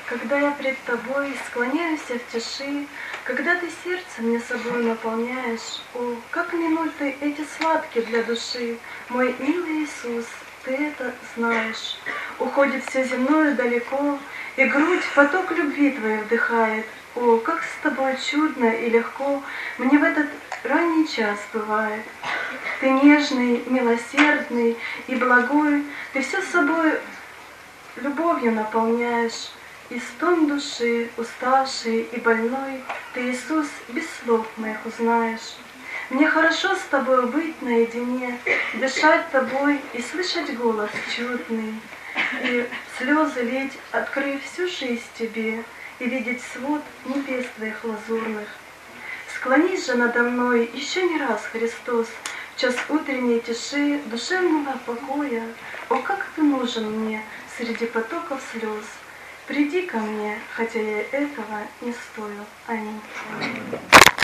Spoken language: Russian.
Когда я пред тобой склоняюсь в тиши, когда ты сердце мне собой наполняешь, о, как минуты эти сладкие для души, мой милый Иисус, ты это знаешь. Уходит все земное далеко, и грудь поток любви твоей вдыхает. О, как с тобой чудно и легко мне в этот ранний час бывает. Ты нежный, милосердный и благой, ты все собой любовью наполняешь. И стон души, уставшей и больной, ты, Иисус, без слов моих узнаешь. Мне хорошо с тобой быть наедине, дышать тобой и слышать голос чудный, и слезы лить, открыв всю жизнь тебе, и видеть свод небес твоих лазурных. Склонись же надо мной еще не раз, Христос, в час утренней тиши, душевного покоя. О, как ты нужен мне среди потоков слез! Приди ко мне, хотя я этого не стою. Аминь.